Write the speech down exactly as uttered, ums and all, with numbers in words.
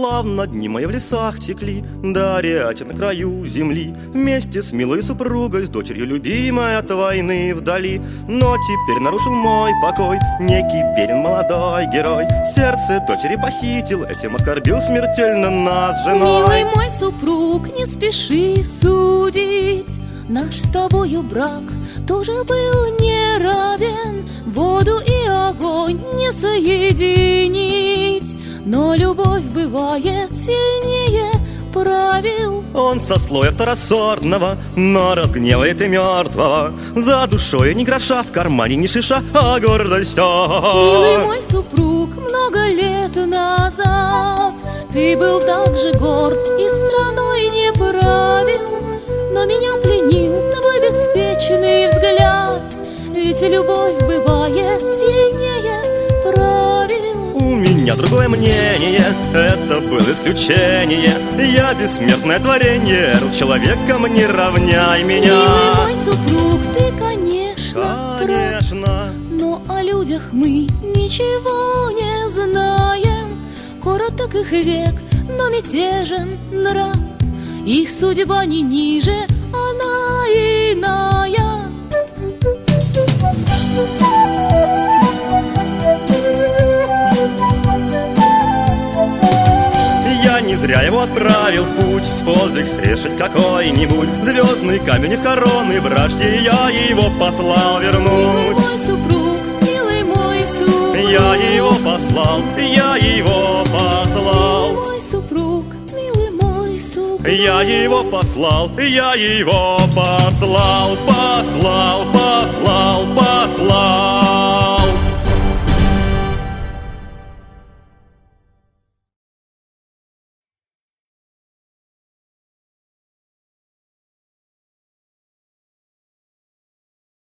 славно дни мои в лесах текли, до речи на краю земли, вместе с милой супругой, с дочерью любимой от войны вдали. Но теперь нарушил мой покой некий Берин, молодой герой. Сердце дочери похитил, этим оскорбил смертельно нас с женой. Милый мой супруг, не спеши судить, наш с тобою брак тоже был неравен. Воду и огонь не соединить, но любовь бывает сильнее правил. Он со слоя второсортного, но разгневает и мертвого. За душой ни гроша, в кармане ни шиша, а гордость. Милый мой супруг, много лет назад ты был так же горд и страной не правил, но меня пленил твой беспечный взгляд, ведь любовь бывает сильнее правил. У меня другое мнение, это было исключение. Я бессмертное творение, с человеком не равняй меня. Милый мой супруг, ты, конечно, Конечно. прав, но о людях мы ничего не знаем. Короток их век, но мятежен нрав, их судьба не ниже, она иная. Я не зря его отправил в путь, подвиг совершить какой-нибудь. Звездный камень из короны вражьей, я его послал вернуть. Милый мой супруг, милый мой супруг, Я его послал, я его послал. милый мой супруг, милый мой супруг, Я его послал, я его послал, послал, послал, послал.